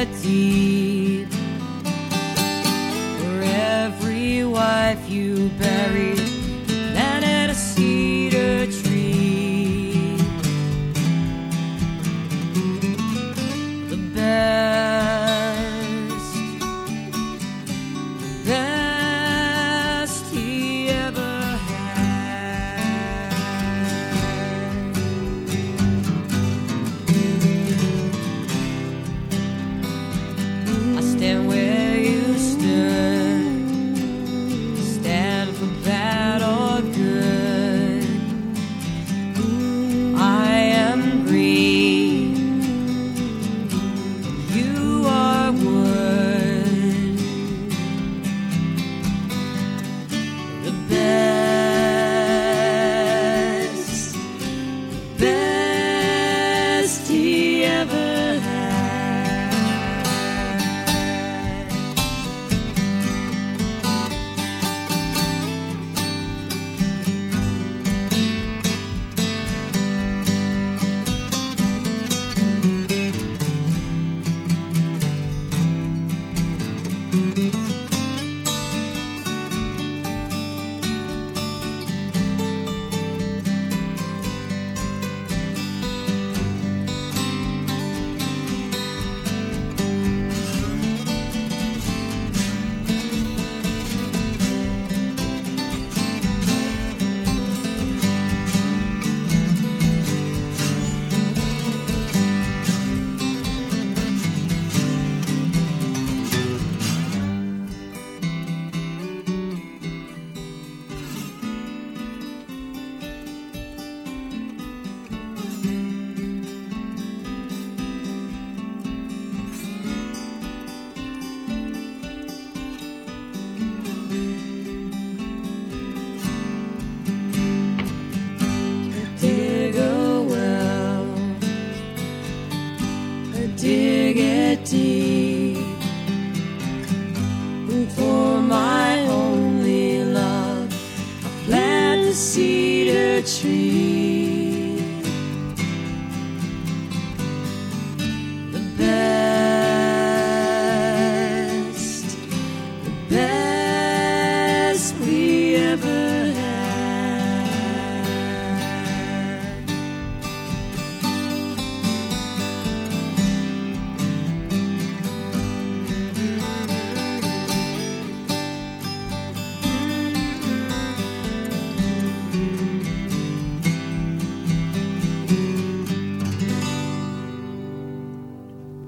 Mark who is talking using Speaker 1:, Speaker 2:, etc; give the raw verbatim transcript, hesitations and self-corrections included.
Speaker 1: it deep. For every wife you buried, you planted a cedar tree. The best, best he ever had. I stand where you stood, stand for bad or good. I am green, you are wood. The best, best he ever had. Dig a well, dig it deep. And for my only love, I plant the cedar tree.